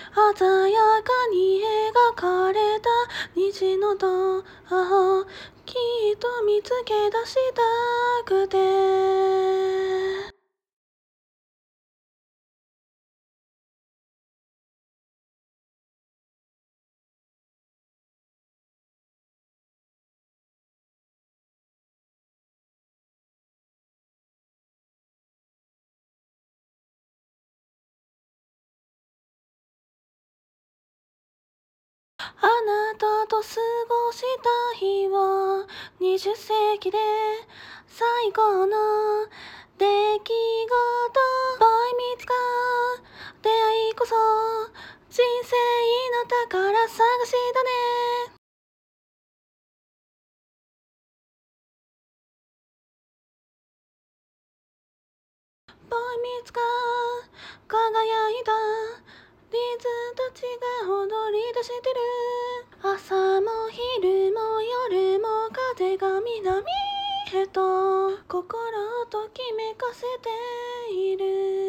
鮮やかに描かれた虹のドアをきっと見つけ出したくて。あなたと過ごした日は20世紀で最高の出来事。倍見つか出会いこそ人生の宝探しだね。倍見つか輝いたリズたちが踊り出してる。朝も昼も夜も風が南へと心をときめかせている。